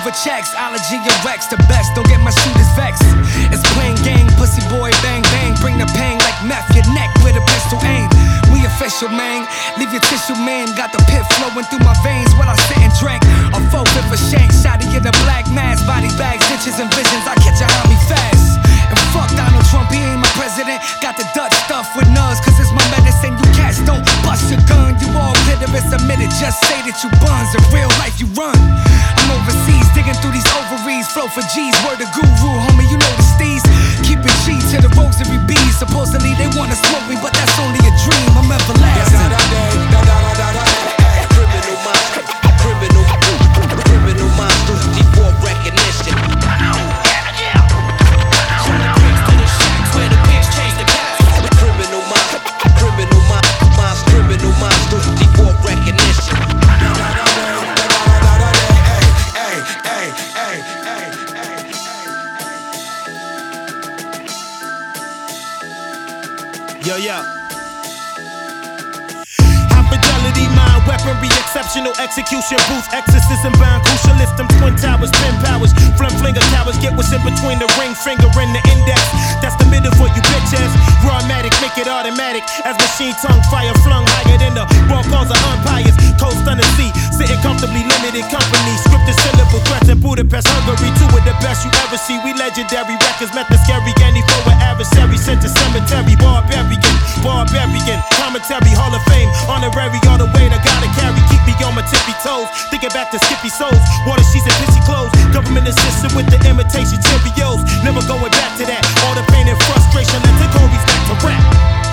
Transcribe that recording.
for checks, allergy and Rex, the best, don't get my shooters vexed. It's plain gang, pussy boy, bang bang, bring the pain like meth, your neck with a pistol aim. We official, man, leave your tissue, man. Got the pit flowing through my veins while I sit and drink. A faux for shank, shotty in a black mask, body bags, ditches and visions, I catch a homie fast. And fuck Donald Trump, he ain't my president. Got the Dutch stuff with nuts, cause it's my medicine. You cats don't bust your gun, you all clitoris admitted. Just say that you buns, in real life you run. I'm overseas, digging through these ovaries. Flow for G's, word of guru, homie, you know the steez. Keep it G to the rosary bees. Supposedly they wanna smoke me, but that's only a dream. I'm everlasting. Criminal monsters, default recognition. Yo. High fidelity, mind weaponry, exceptional execution, booth, exorcism, bound, crucialist, them twin towers, pin powers, flim flinger towers, get what's in between the ring finger and the index. That's the middle for you bitches. Rawmatic, make it automatic. As machine tongue fire flung higher than the ball calls of umpires. Coast under sea, sitting comfortably, limited company. Scripted syllable threats in Budapest, Hungary. Two of the best you ever see. We legendary records, met the scary Andy for an adversary. Sent to cemetery, barbarian. Commentary, Hall of Fame, honorary all the weight I gotta carry. Keep me on my tippy toes. Thinking back to Skippy souls, water sheets and pissy clothes. Government assisted with the imitation Cheerios. Never going back to that. All the pain and frustration, let the Corey's back to rap.